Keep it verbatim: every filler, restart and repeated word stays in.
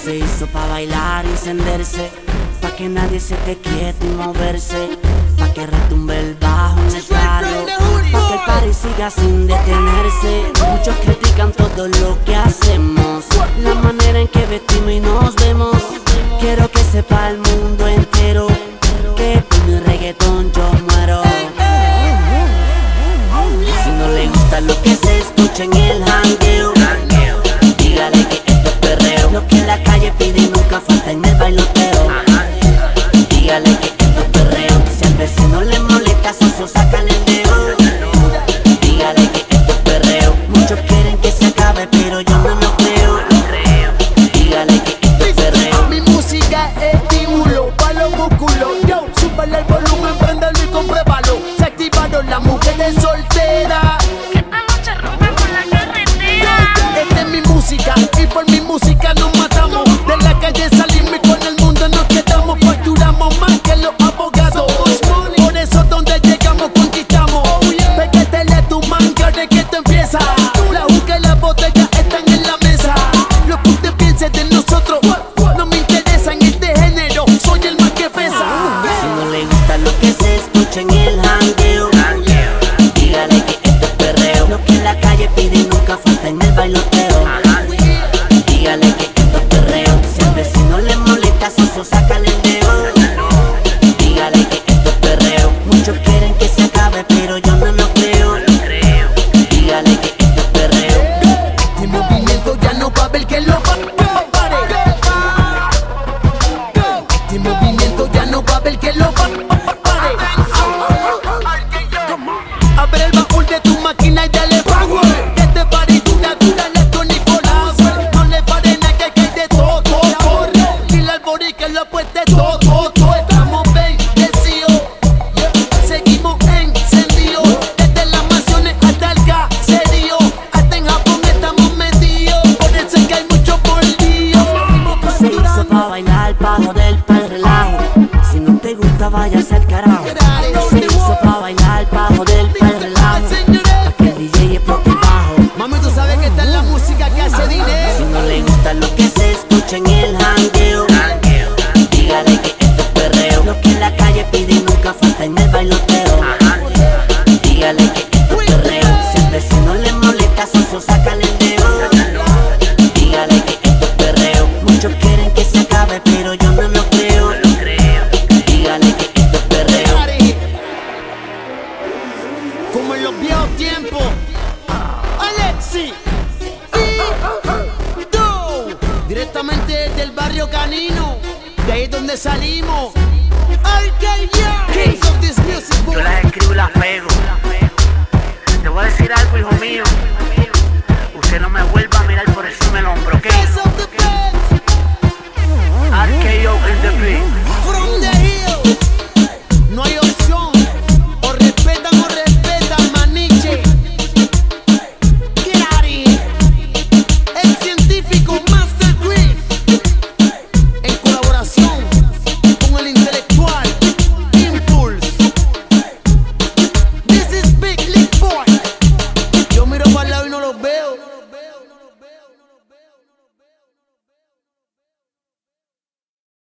se hizo pa' bailar y encenderse, pa' que nadie se te quiete y moverse, pa' que retumbe el bajo en el carro, pa' que el party siga sin detenerse. Muchos critican todo lo que hacemos, la manera en que vestimos y nos vemos. Quiero que sepa el mundo entero que por mi reggaetón yo muero. Si no le gusta lo que se escucha en el jangueo, dígale que esto es perreo. Lo que la calle pide y nunca falta en el bailoteo. Dígale que esto es perreo. Si al vecino le molesta, socio, sácale el dedo. Dígale que esto es perreo. Muchos quieren que se acabe, pero yo no lo creo. Dígale que esto es perreo. Mi música es estímulo pa' los músculos. Yo, súbale el volumen, préndelo y compruébalo. Se activaron las mujeres solteras. Esta noche rompe por la carretera. Esta es mi música y por mi música nos matamos. De la calle salimos y con el mundo nos quedamos. Facturamos más que los abogados. Por eso donde llegamos conquistamos. Pégatele a tu man que ahora es que esto empieza. La juca y la botella están en la mesa. Lo que usted piense de nosotros no me interesa en este género. Soy el más que pesa. Si no le gusta lo que se escucha en el jangueo, dígale que esto es perreo. Lo que la calle pide y nunca falta en el bailoteo. Dígale que esto es perreo. Si al vecino le molesta, socio, sácale el dedo. Dígale que esto es perreo. Muchos quieren que se acabe, pero yo no lo creo. Dígale que esto es perreo. Este movimiento ya no va a ver que lo va a pare. Este movimiento ya no va a ver que lo va a pare. Abre el baúl de tu máquina y dale power. Que este party dura, dura la Tony Power. No le pare nada que hay de todo, todo. Dile al bori que lo apueste todo, todo. Estamos bendecidos, seguimos encendidos. Desde las mansiones hasta el caserío, hasta en Japón estamos metidos. Por eso es que hay mucho bolillo. Se hizo pa' bailar, pa' joder, pa' el relajo. Si no te gusta, váyase al carajo. Se hizo pa' bailar, pa' joder, pa' el relajo, pa' que el D J explote el bajo. Mami, tú sabes que esta es la música que hace dinero. Si no le gusta lo que se escucha en el jangueo, dígale que esto es perreo. Lo que la calle pide y nunca falta en el bailoteo. Dígale que esto es perreo. Si al vecino le molesta, socio, sácale el dedo. Dígale que esto es perreo. Muchos quieren que se acabe, pero yo no lo creo. Dígale que esto es perreo. Como en los viejos tiempos. Alexi Fido, directamente desde el barrio Canino. De ahí es donde salimos. Kings of this music. Yo las escribo y las pego. Te voy a decir algo, hijo mío.